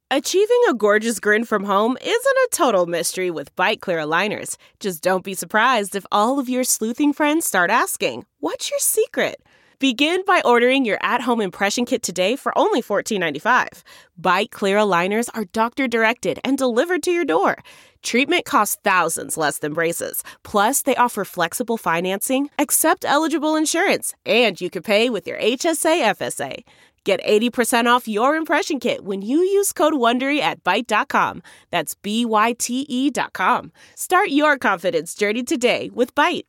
Achieving a gorgeous grin from home isn't a total mystery with Byte Clear aligners. Just don't be surprised if all of your sleuthing friends start asking, "What's your secret?" Begin by ordering your at-home impression kit today for only $14.95. Byte Clear aligners are doctor-directed and delivered to your door. Treatment costs thousands less than braces. Plus, they offer flexible financing, accept eligible insurance, and you can pay with your HSA FSA. Get 80% off your impression kit when you use code WONDERY at Byte.com. That's BYTE.com. Start your confidence journey today with Byte.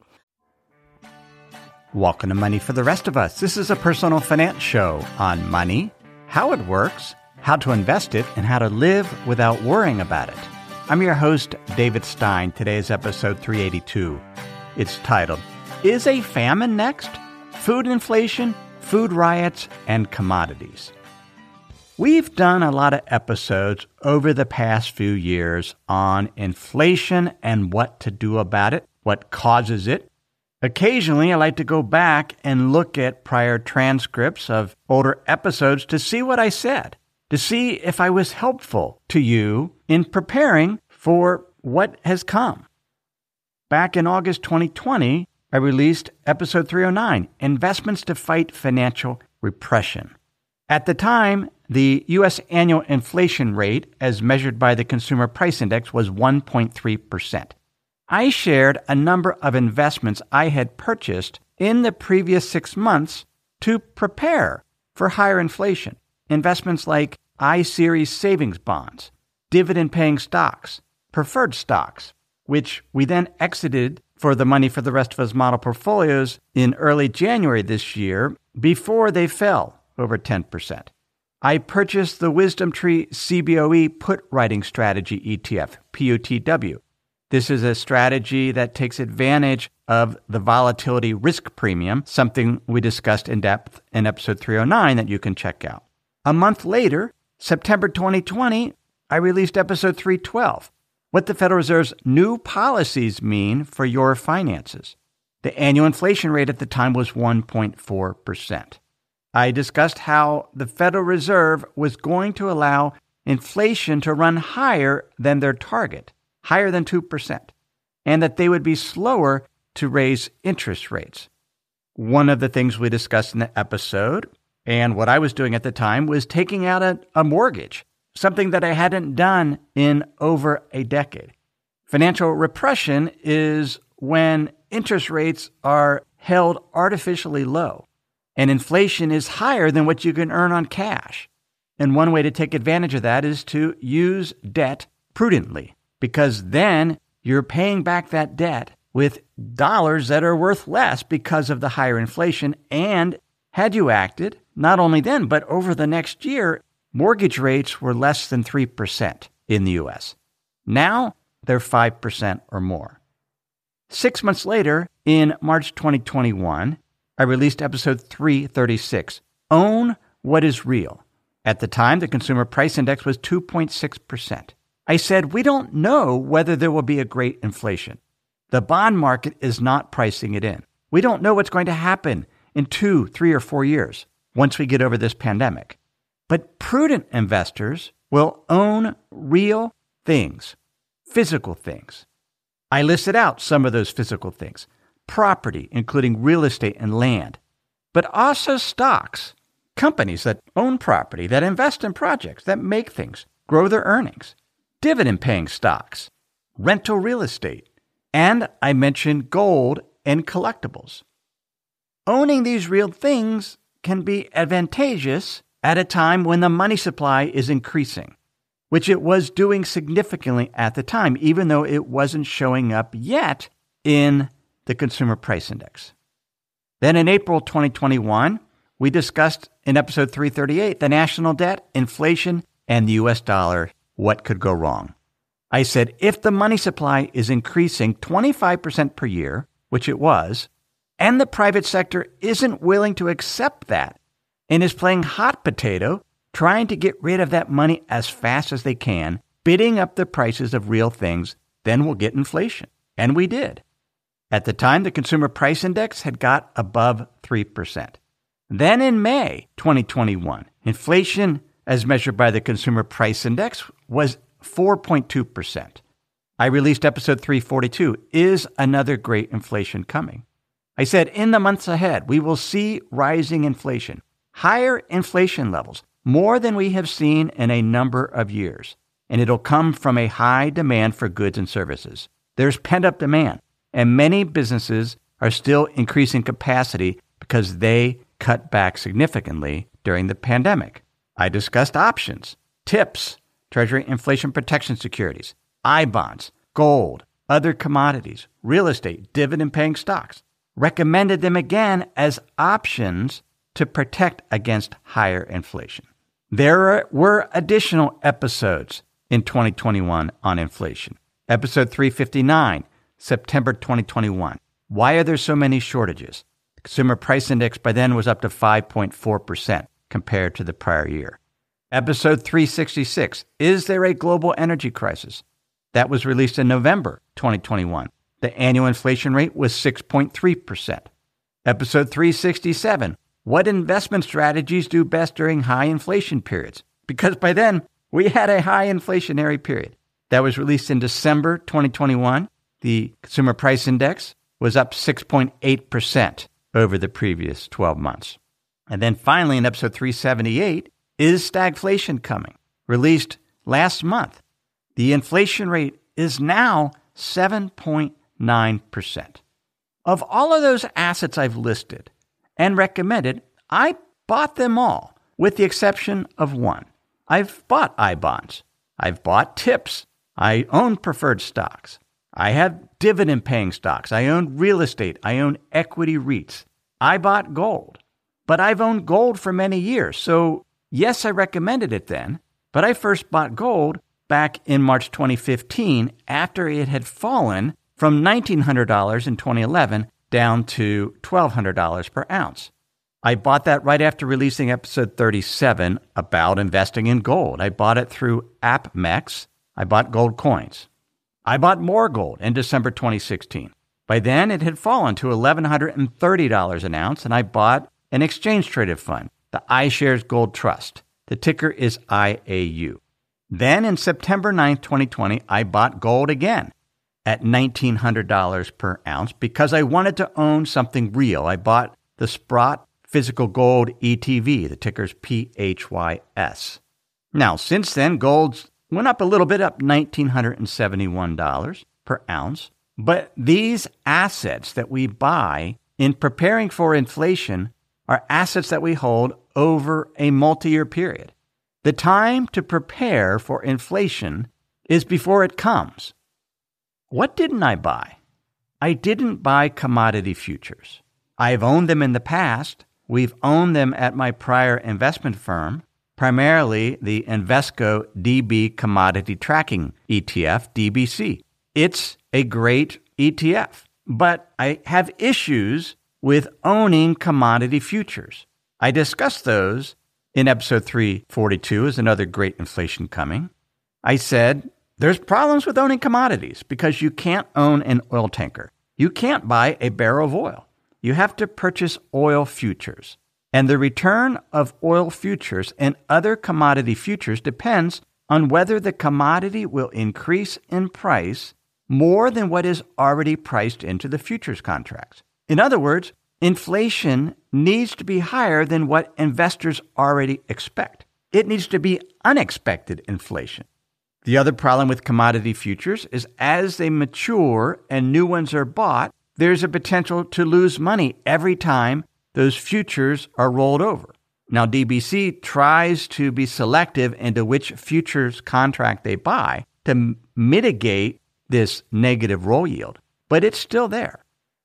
Welcome to Money for the Rest of Us. This is a personal finance show on money, how it works, how to invest it, and how to live without worrying about it. I'm your host, David Stein. Today is episode 382. It's titled, Is a Famine Next? Food Inflation, Food Riots, and Commodities. We've done a lot of episodes over the past few years on inflation and what to do about it, what causes it. Occasionally, I like to go back and look at prior transcripts of older episodes to see what I said, to see if I was helpful to you in preparing for what has come. Back in August 2020, I released episode 309, Investments to Fight Financial Repression. At the time, the U.S. annual inflation rate, as measured by the Consumer Price Index, was 1.3%. I shared a number of investments I had purchased in the previous 6 months to prepare for higher inflation. Investments like I-Series savings bonds, dividend-paying stocks, preferred stocks, which we then exited for the Money for the Rest of Us model portfolios in early January this year before they fell over 10%. I purchased the WisdomTree CBOE Put Writing Strategy ETF, PUTW. This is a strategy that takes advantage of the volatility risk premium, something we discussed in depth in episode 309 that you can check out. A month later, September 2020, I released episode 312, What the Federal Reserve's New Policies Mean for Your Finances. The annual inflation rate at the time was 1.4%. I discussed how the Federal Reserve was going to allow inflation to run higher than their target, higher than 2%, and that they would be slower to raise interest rates. One of the things we discussed in the episode, and what I was doing at the time, was taking out a mortgage, something that I hadn't done in over a decade. Financial repression is when interest rates are held artificially low, and inflation is higher than what you can earn on cash. And one way to take advantage of that is to use debt prudently, because then you're paying back that debt with dollars that are worth less because of the higher inflation. And had you acted, not only then, but over the next year, mortgage rates were less than 3% in the U.S. Now they're 5% or more. 6 months later, in March 2021, I released episode 336, Own What is Real. At the time, the Consumer Price Index was 2.6%. I said, we don't know whether there will be a great inflation. The bond market is not pricing it in. We don't know what's going to happen in 2, 3, or 4 years once we get over this pandemic. But prudent investors will own real things, physical things. I listed out some of those physical things. Property, including real estate and land, but also stocks, companies that own property, that invest in projects, that make things, grow their earnings. Dividend-paying stocks, rental real estate, and I mentioned gold and collectibles. Owning these real things can be advantageous at a time when the money supply is increasing, which it was doing significantly at the time, even though it wasn't showing up yet in the Consumer Price Index. Then in April 2021, we discussed in episode 338 the national debt, inflation, and the U.S. dollar. What could go wrong? I said, if the money supply is increasing 25% per year, which it was, and the private sector isn't willing to accept that and is playing hot potato, trying to get rid of that money as fast as they can, bidding up the prices of real things, then we'll get inflation. And we did. At the time, the Consumer Price Index had got above 3%. Then in May 2021, inflation as measured by the Consumer Price Index, was 4.2%. I released episode 342, Is Another Great Inflation Coming? I said, in the months ahead, we will see rising inflation, higher inflation levels, more than we have seen in a number of years. And it'll come from a high demand for goods and services. There's pent-up demand, and many businesses are still increasing capacity because they cut back significantly during the pandemic. I discussed options, TIPS, Treasury Inflation Protection Securities, I-bonds, gold, other commodities, real estate, dividend-paying stocks. Recommended them again as options to protect against higher inflation. There were additional episodes in 2021 on inflation. Episode 359, September 2021. Why are there so many shortages? The Consumer Price Index by then was up to 5.4% compared to the prior year. Episode 366, Is there a global energy crisis? That was released in November 2021. The annual inflation rate was 6.3%. Episode 367, What investment strategies do best during high inflation periods? Because by then, we had a high inflationary period. That was released in December 2021. The Consumer Price Index was up 6.8% over the previous 12 months. And then finally, in episode 378, Is Stagflation Coming? Released last month. The inflation rate is now 7.9%. Of all of those assets I've listed and recommended, I bought them all, with the exception of one. I've bought I-bonds. I've bought TIPS. I own preferred stocks. I have dividend-paying stocks. I own real estate. I own equity REITs. I bought gold. But I've owned gold for many years, so yes, I recommended it then, but I first bought gold back in March 2015 after it had fallen from $1,900 in 2011 down to $1,200 per ounce. I bought that right after releasing episode 37 about investing in gold. I bought it through AppMex. I bought gold coins. I bought more gold in December 2016. By then, it had fallen to $1,130 an ounce, and I bought an exchange-traded fund, the iShares Gold Trust. The ticker is IAU. Then in September 9th, 2020, I bought gold again at $1,900 per ounce because I wanted to own something real. I bought the Sprott Physical Gold ETV, the ticker's PHYS. Now, since then, gold went up a little bit, up $1,971 per ounce. But these assets that we buy in preparing for inflation are assets that we hold over a multi-year period. The time to prepare for inflation is before it comes. What didn't I buy? I didn't buy commodity futures. I've owned them in the past. We've owned them at my prior investment firm, primarily the Invesco DB Commodity Tracking ETF, DBC. It's a great ETF, but I have issues with owning commodity futures. I discussed those in episode 342, Is Another Great Inflation Coming? I said, there's problems with owning commodities because you can't own an oil tanker. You can't buy a barrel of oil. You have to purchase oil futures. And the return of oil futures and other commodity futures depends on whether the commodity will increase in price more than what is already priced into the futures contracts. In other words, inflation needs to be higher than what investors already expect. It needs to be unexpected inflation. The other problem with commodity futures is as they mature and new ones are bought, there's a potential to lose money every time those futures are rolled over. Now, DBC tries to be selective into which futures contract they buy to mitigate this negative roll yield, but it's still there.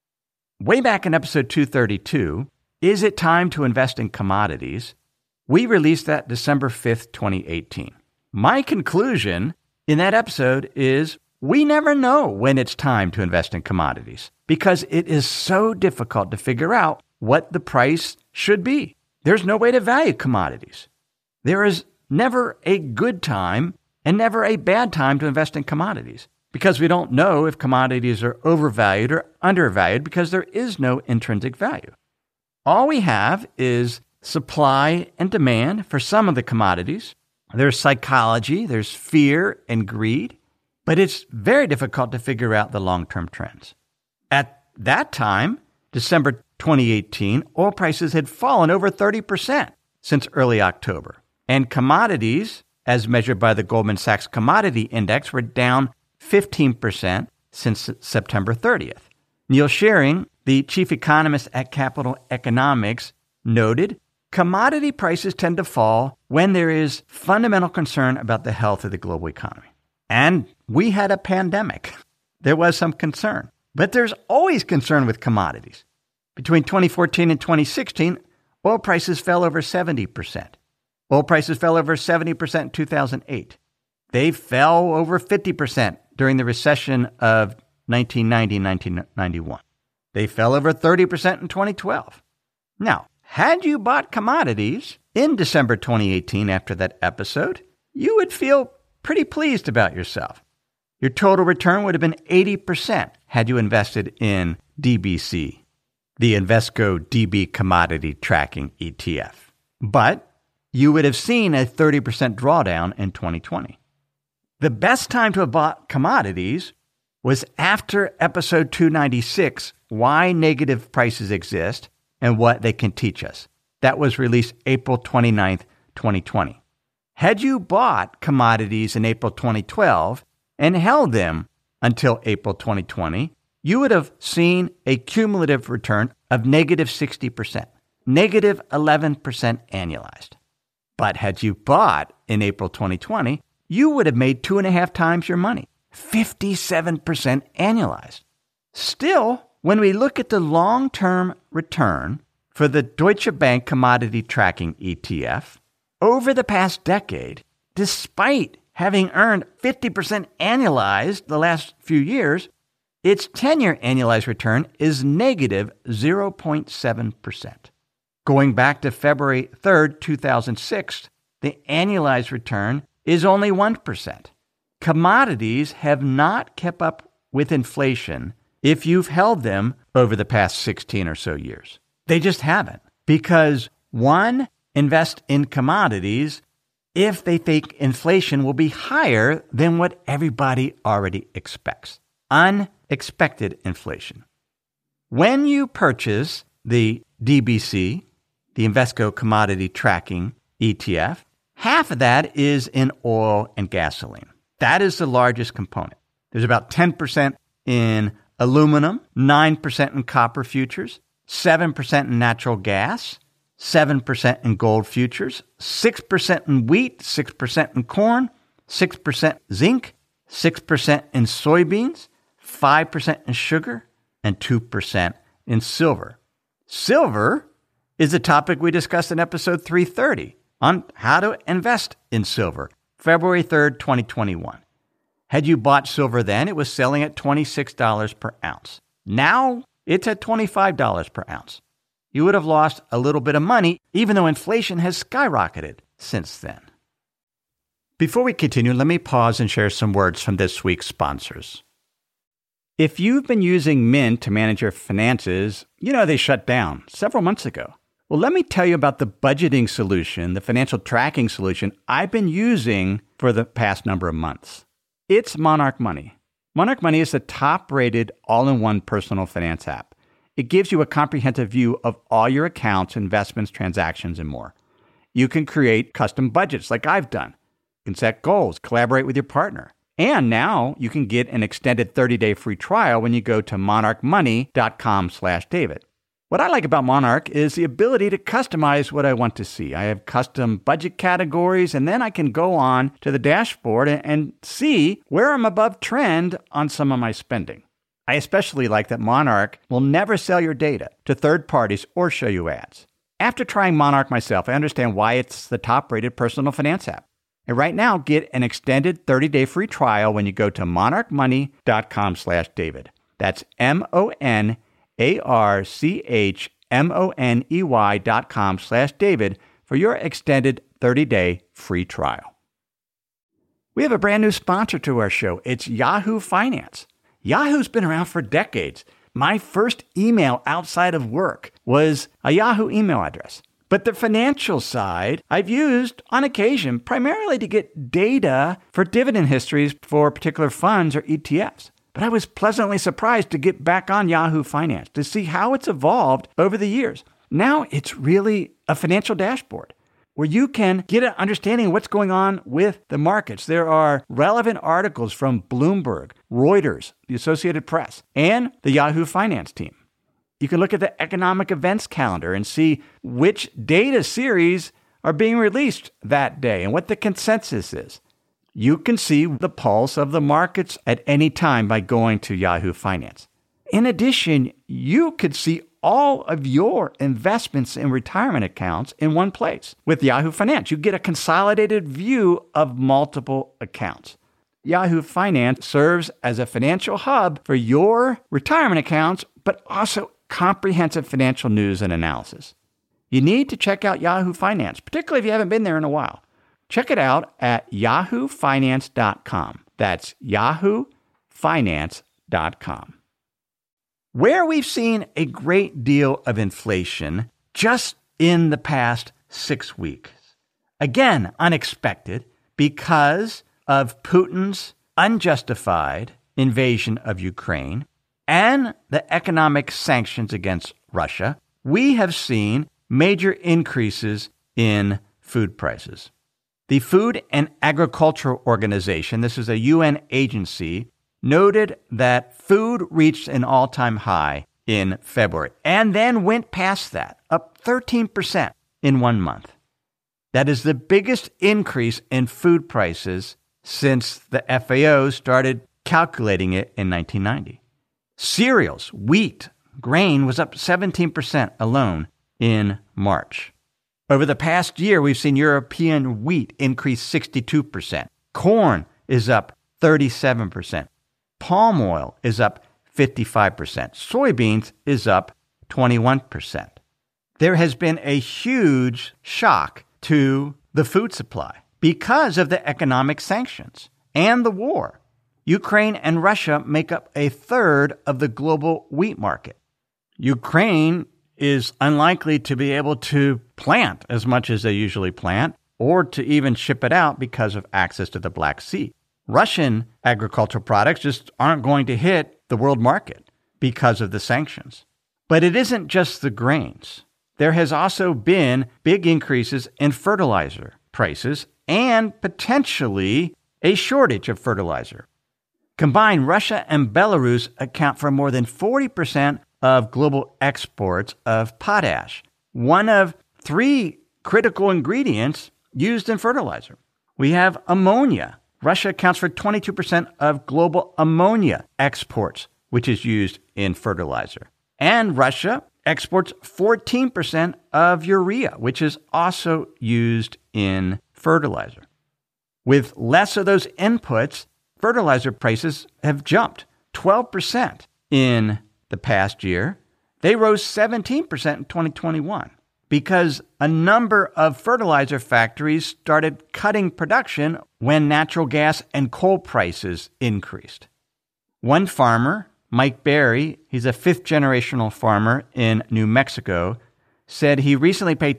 Way back in episode 232, Is It Time to Invest in Commodities? We released that December 5th, 2018. My conclusion in that episode is we never know when it's time to invest in commodities because it is so difficult to figure out what the price should be. There's no way to value commodities. There is never a good time and never a bad time to invest in commodities because we don't know if commodities are overvalued or undervalued because there is no intrinsic value. All we have is supply and demand for some of the commodities. There's psychology, there's fear and greed, but it's very difficult to figure out the long-term trends. At that time, December 2018, oil prices had fallen over 30% since early October, and commodities, as measured by the Goldman Sachs Commodity Index, were down 15% since September 30th. Neil Shearing, the chief economist at Capital Economics, noted, commodity prices tend to fall when there is fundamental concern about the health of the global economy. And we had a pandemic. There was some concern. But there's always concern with commodities. Between 2014 and 2016, oil prices fell over 70%. Oil prices fell over 70% in 2008. They fell over 50% during the recession of 1990-1991. They fell over 30% in 2012. Now, had you bought commodities in December 2018 after that episode, you would feel pretty pleased about yourself. Your total return would have been 80% had you invested in DBC, the Invesco DB Commodity Tracking ETF. But you would have seen a 30% drawdown in 2020. The best time to have bought commodities was after episode 296, Why Negative Prices Exist and What They Can Teach Us. That was released April 29th, 2020. Had you bought commodities in April 2012 and held them until April 2020, you would have seen a cumulative return of negative 60%, negative 11% annualized. But had you bought in April 2020, you would have made 2.5 times your money, 57% annualized. Still, when we look at the long-term return for the Deutsche Bank Commodity Tracking ETF, over the past decade, despite having earned 50% annualized the last few years, its 10-year annualized return is negative 0.7%. Going back to February 3rd, 2006, the annualized return is only 1%. Commodities have not kept up with inflation if you've held them over the past 16 or so years. They just haven't. Because one, invest in commodities if they think inflation will be higher than what everybody already expects. Unexpected inflation. When you purchase the DBC, the Invesco Commodity Tracking ETF, half of that is in oil and gasoline. That is the largest component. There's about 10% in aluminum, 9% in copper futures, 7% in natural gas, 7% in gold futures, 6% in wheat, 6% in corn, 6% zinc, 6% in soybeans, 5% in sugar, and 2% in silver. Silver is a topic we discussed in episode 330 on how to invest in silver, February 3rd, 2021. Had you bought silver then, it was selling at $26 per ounce. Now, it's at $25 per ounce. You would have lost a little bit of money, even though inflation has skyrocketed since then. Before we continue, let me pause and share some words from this week's sponsors. If you've been using Mint to manage your finances, you know they shut down several months ago. Well, let me tell you about the budgeting solution, the financial tracking solution I've been using for the past number of months. It's Monarch Money. Monarch Money is the top-rated all-in-one personal finance app. It gives you a comprehensive view of all your accounts, investments, transactions, and more. You can create custom budgets like I've done. You can set goals, collaborate with your partner. And now you can get an extended 30-day free trial when you go to monarchmoney.com/David. What I like about Monarch is the ability to customize what I want to see. I have custom budget categories, and then I can go on to the dashboard and see where I'm above trend on some of my spending. I especially like that Monarch will never sell your data to third parties or show you ads. After trying Monarch myself, I understand why it's the top-rated personal finance app. And right now, get an extended 30-day free trial when you go to monarchmoney.com/David. That's monarchmoney.com/David for your extended 30-day free trial. We have a brand new sponsor to our show. It's Yahoo Finance. Yahoo's been around for decades. My first email outside of work was a Yahoo email address. But the financial side, I've used on occasion primarily to get data for dividend histories for particular funds or ETFs. But I was pleasantly surprised to get back on Yahoo Finance to see how it's evolved over the years. Now it's really a financial dashboard where you can get an understanding of what's going on with the markets. There are relevant articles from Bloomberg, Reuters, the Associated Press, and the Yahoo Finance team. You can look at the economic events calendar and see which data series are being released that day and what the consensus is. You can see the pulse of the markets at any time by going to Yahoo Finance. In addition, you could see all of your investments in retirement accounts in one place. With Yahoo Finance, you get a consolidated view of multiple accounts. Yahoo Finance serves as a financial hub for your retirement accounts, but also comprehensive financial news and analysis. You need to check out Yahoo Finance, particularly if you haven't been there in a while. Check it out at yahoofinance.com. That's yahoofinance.com. Where we've seen a great deal of inflation just in the past 6 weeks. Again, unexpected because of Putin's unjustified invasion of Ukraine and the economic sanctions against Russia, we have seen major increases in food prices. The Food and Agriculture Organization, this is a UN agency, noted that food reached an all-time high in February and then went past that, up 13% in 1 month. That is the biggest increase in food prices since the FAO started calculating it in 1990. Cereals, wheat, grain was up 17% alone in March. Over the past year, we've seen European wheat increase 62%. Corn is up 37%. Palm oil is up 55%. Soybeans is up 21%. There has been a huge shock to the food supply because of the economic sanctions and the war. Ukraine and Russia make up a third of the global wheat market. Ukraine is unlikely to be able to plant as much as they usually plant or to even ship it out because of access to the Black Sea. Russian agricultural products just aren't going to hit the world market because of the sanctions. But it isn't just the grains. There has also been big increases in fertilizer prices and potentially a shortage of fertilizer. Combined, Russia and Belarus account for more than 40% of global exports of potash, one of 3 critical ingredients used in fertilizer. We have ammonia. Russia accounts for 22% of global ammonia exports, which is used in fertilizer. And Russia exports 14% of urea, which is also used in fertilizer. With less of those inputs, fertilizer prices have jumped 12% in the past year. They rose 17% in 2021 because a number of fertilizer factories started cutting production when natural gas and coal prices increased. One farmer, Mike Berry, he's a 5th-generational farmer in New Mexico, said he recently paid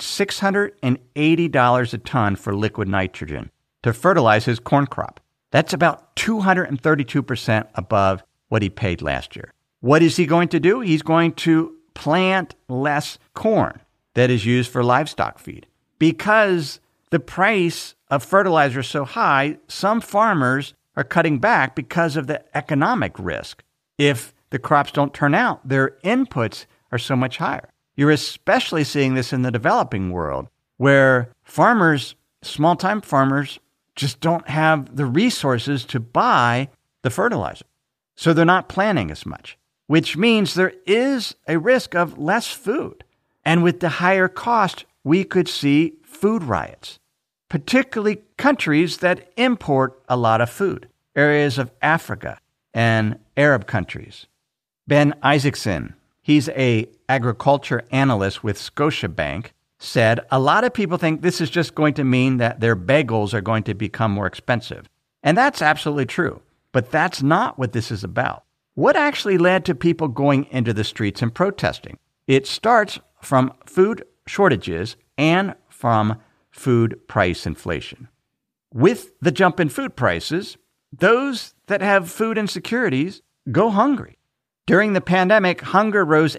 $680 a ton for liquid nitrogen to fertilize his corn crop. That's about 232% above what he paid last year. What is he going to do? He's going to plant less corn that is used for livestock feed. Because the price of fertilizer is so high, some farmers are cutting back because of the economic risk. If the crops don't turn out, their inputs are so much higher. You're especially seeing this in the developing world, where farmers, small-time farmers, just don't have the resources to buy the fertilizer. So they're not planting as much, which means there is a risk of less food. And with the higher cost, we could see food riots, particularly countries that import a lot of food, areas of Africa and Arab countries. Ben Isaacson, he's an agriculture analyst with Scotiabank, said a lot of people think this is just going to mean that their bagels are going to become more expensive. And that's absolutely true. But that's not what this is about. What actually led to people going into the streets and protesting? It starts from food shortages and from food price inflation. With the jump in food prices, those that have food insecurities go hungry. During the pandemic, hunger rose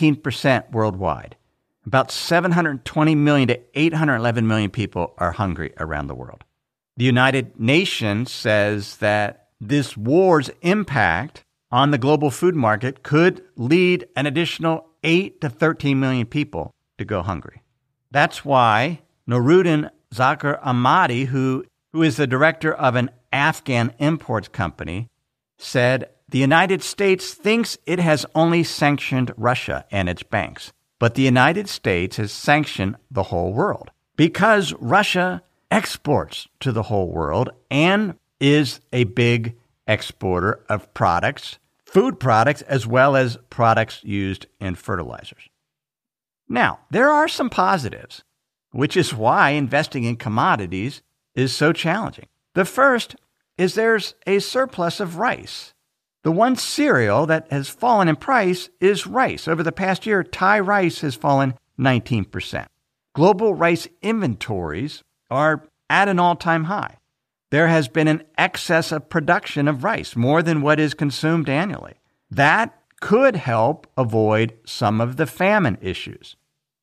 18% worldwide. About 720 million to 811 million people are hungry around the world. The United Nations says that this war's impact on the global food market could lead an additional 8 to 13 million people to go hungry. That's why Noruddin Zakir Ahmadi, who is the director of an Afghan imports company, said the United States thinks it has only sanctioned Russia and its banks, but the United States has sanctioned the whole world because Russia exports to the whole world and is a big exporter of products, food products, as well as products used in fertilizers. Now, there are some positives, which is why investing in commodities is so challenging. The first is there's a surplus of rice. The one cereal that has fallen in price is rice. Over the past year, Thai rice has fallen 19%. Global rice inventories are at an all-time high. There has been an excess of production of rice, more than what is consumed annually. That could help avoid some of the famine issues.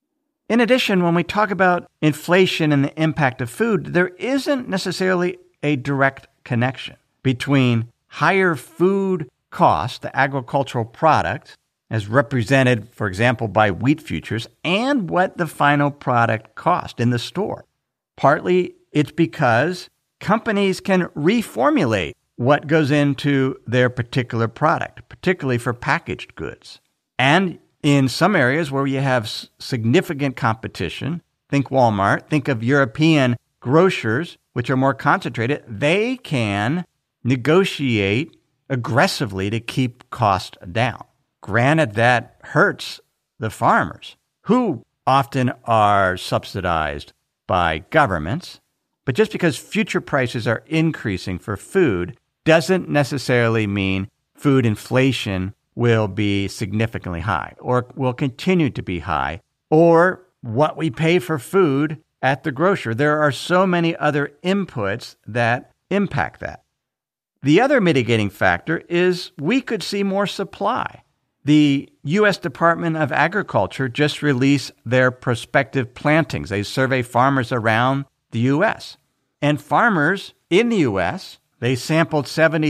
In addition, when we talk about inflation and the impact of food, there isn't necessarily a direct connection between higher food costs, the agricultural product, as represented, for example, by wheat futures, and what the final product cost in the store. Partly it's because companies can reformulate what goes into their particular product, particularly for packaged goods. And in some areas where you have significant competition, think Walmart, think of European grocers, which are more concentrated, they can negotiate aggressively to keep costs down. Granted, that hurts the farmers, who often are subsidized by governments, but just because future prices are increasing for food doesn't necessarily mean food inflation will be significantly high or will continue to be high, or what we pay for food at the grocer. There are so many other inputs that impact that. The other mitigating factor is we could see more supply. The U.S. Department of Agriculture just released their prospective plantings. They survey farmers around the U.S. And farmers in the U.S., they sampled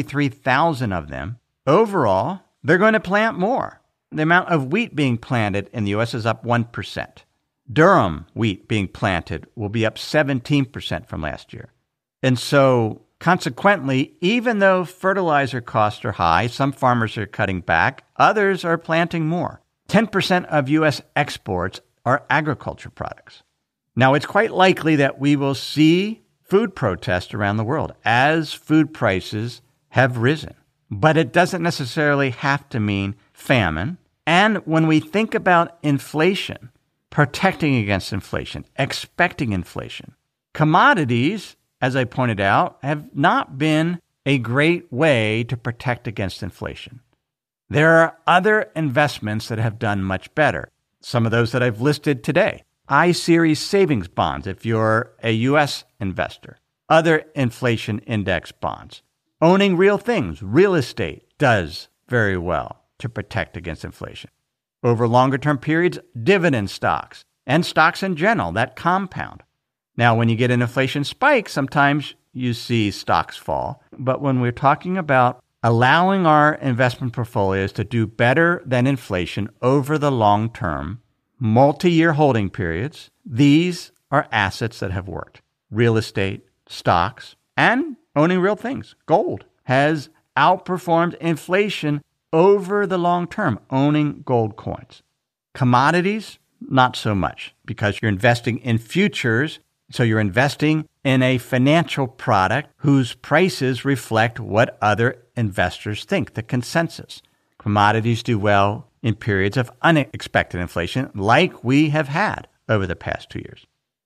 73,000 of them. Overall, they're going to plant more. The amount of wheat being planted in the U.S. is up 1%. Durum wheat being planted will be up 17% from last year. And so, consequently, even though fertilizer costs are high, some farmers are cutting back, others are planting more. 10% of U.S. exports are agriculture products. Now, it's quite likely that we will see food protests around the world as food prices have risen. But it doesn't necessarily have to mean famine. And when we think about inflation, protecting against inflation, expecting inflation, commodities, as I pointed out, have not been a great way to protect against inflation. There are other investments that have done much better. Some of those that I've listed today. I-Series savings bonds if you're a U.S. investor. Other inflation index bonds. Owning real things, real estate, does very well to protect against inflation. Over longer-term periods, dividend stocks and stocks in general that compound. Now, when you get an inflation spike, sometimes you see stocks fall. But when we're talking about allowing our investment portfolios to do better than inflation over the long term, multi-year holding periods, these are assets that have worked. Real estate, stocks, and owning real things. Gold has outperformed inflation over the long term, owning gold coins. Commodities, not so much, because you're investing in futures. So you're investing in a financial product whose prices reflect what other investors think, the consensus. Commodities do well in periods of unexpected inflation like we have had over the past 2 years.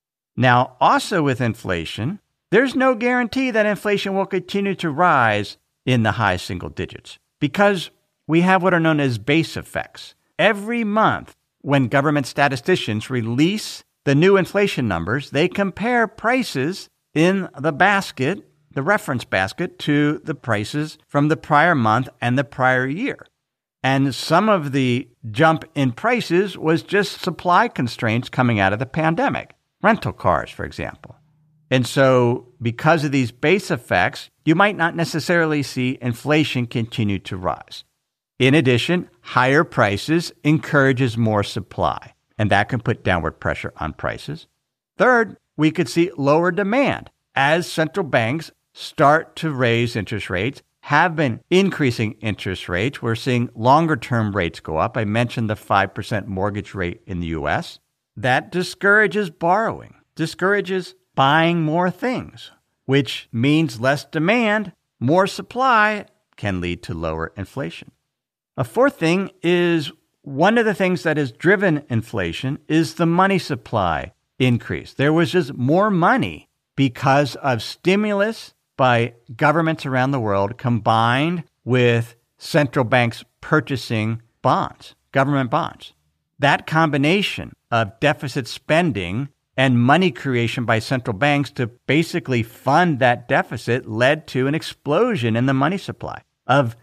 Now, also with inflation, there's no guarantee that inflation will continue to rise in the high single digits because we have what are known as base effects. Every month, when government statisticians release the new inflation numbers, they compare prices in the basket, the reference basket, to the prices from the prior month and the prior year. And some of the jump in prices was just supply constraints coming out of the pandemic. Rental cars, for example. And so because of these base effects, you might not necessarily see inflation continue to rise. In addition, higher prices encourages more supply, and that can put downward pressure on prices. Third, we could see lower demand as central banks start to raise interest rates, have been increasing interest rates. We're seeing longer-term rates go up. I mentioned the 5% mortgage rate in the U.S. That discourages borrowing, discourages buying more things, which means less demand, more supply can lead to lower inflation. A fourth thing is one of the things that has driven inflation is the money supply increase. There was just more money because of stimulus by governments around the world combined with central banks purchasing bonds, government bonds. That combination of deficit spending and money creation by central banks to basically fund that deficit led to an explosion in the money supply of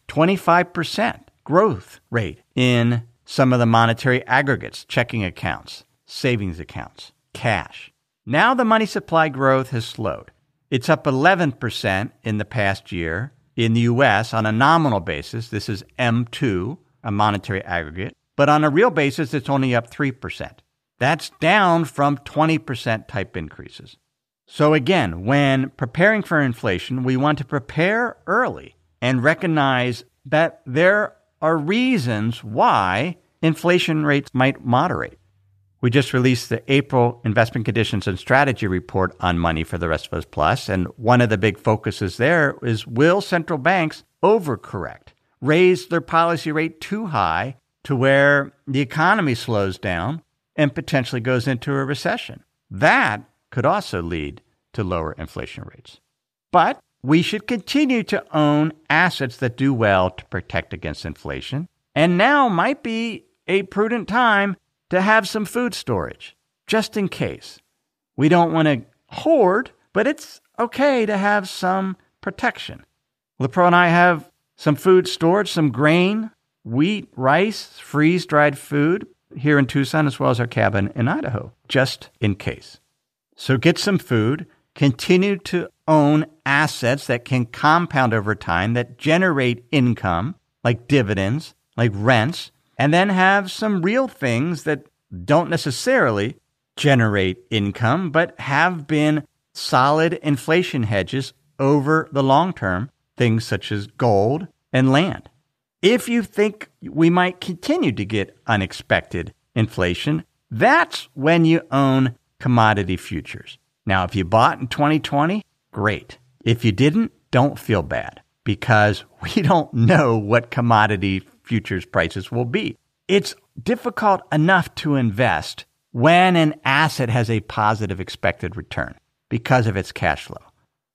25% growth rate in some of the monetary aggregates, checking accounts, savings accounts, cash. Now the money supply growth has slowed. It's up 11% in the past year in the U.S. on a nominal basis. This is M2, a monetary aggregate. But on a real basis, it's only up 3%. That's down from 20% type increases. So again, when preparing for inflation, we want to prepare early and recognize that there are reasons why inflation rates might moderate. We just released the April Investment Conditions and Strategy Report on Money for the Rest of Us Plus, and one of the big focuses there is, will central banks overcorrect, raise their policy rate too high to where the economy slows down and potentially goes into a recession? That could also lead to lower inflation rates. But we should continue to own assets that do well to protect against inflation, and now might be a prudent time to have some food storage, just in case. We don't want to hoard, but it's okay to have some protection. LaPro and I have some food storage, some grain, wheat, rice, freeze-dried food here in Tucson, as well as our cabin in Idaho, just in case. So get some food, continue to own assets that can compound over time, that generate income, like dividends, like rents, and then have some real things that don't necessarily generate income, but have been solid inflation hedges over the long term, things such as gold and land. If you think we might continue to get unexpected inflation, that's when you own commodity futures. Now, if you bought in 2020, great. If you didn't, don't feel bad, because we don't know what commodity futures prices will be. It's difficult enough to invest when an asset has a positive expected return because of its cash flow.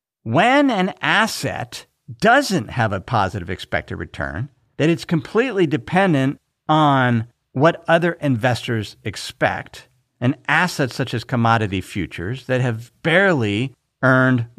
When an asset doesn't have a positive expected return, that it's completely dependent on what other investors expect, and assets such as commodity futures that have barely earned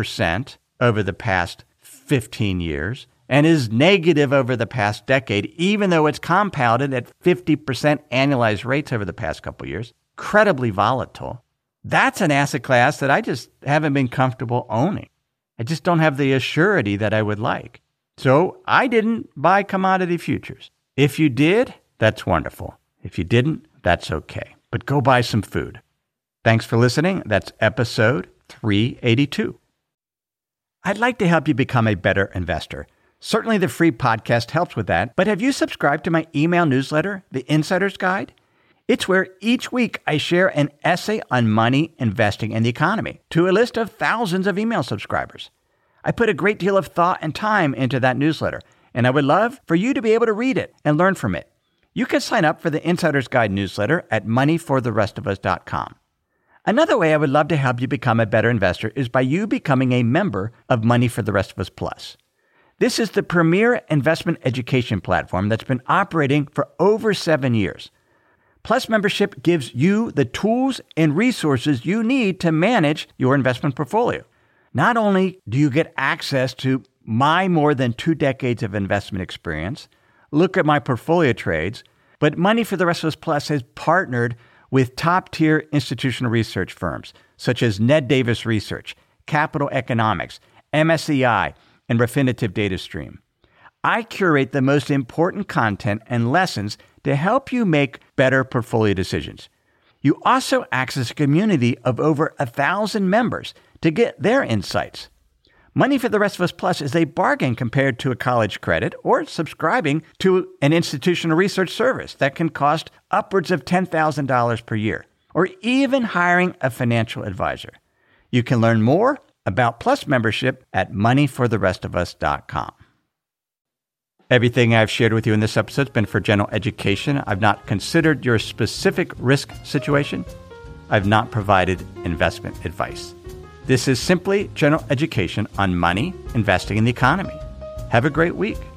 1% over the past 15 years, and is negative over the past decade, even though it's compounded at 50% annualized rates over the past couple of years, incredibly volatile. That's an asset class that I just haven't been comfortable owning. I just don't have the assurity that I would like. So I didn't buy commodity futures. If you did, that's wonderful. If you didn't, that's okay. But go buy some food. Thanks for listening. That's episode 382. I'd like to help you become a better investor. Certainly the free podcast helps with that, but have you subscribed to my email newsletter, The Insider's Guide? It's where each week I share an essay on money, investing, and the economy to a list of thousands of email subscribers. I put a great deal of thought and time into that newsletter, and I would love for you to be able to read it and learn from it. You can sign up for the Insider's Guide newsletter at moneyfortherestofus.com. Another way I would love to help you become a better investor is by you becoming a member of Money for the Rest of Us Plus. This is the premier investment education platform that's been operating for over 7 years. Plus membership gives you the tools and resources you need to manage your investment portfolio. Not only do you get access to my more than 2 decades of investment experience, look at my portfolio trades, but Money for the Rest of Us Plus has partnered with top-tier institutional research firms such as Ned Davis Research, Capital Economics, MSCI, and Refinitiv DataStream. I curate the most important content and lessons to help you make better portfolio decisions. You also access a community of over 1,000 members to get their insights. Money for the Rest of Us Plus is a bargain compared to a college credit or subscribing to an institutional research service that can cost upwards of $10,000 per year, or even hiring a financial advisor. You can learn more about Plus membership at moneyfortherestofus.com. Everything I've shared with you in this episode has been for general education. I've not considered your specific risk situation. I've not provided investment advice. This is simply general education on money, investing, in the economy. Have a great week.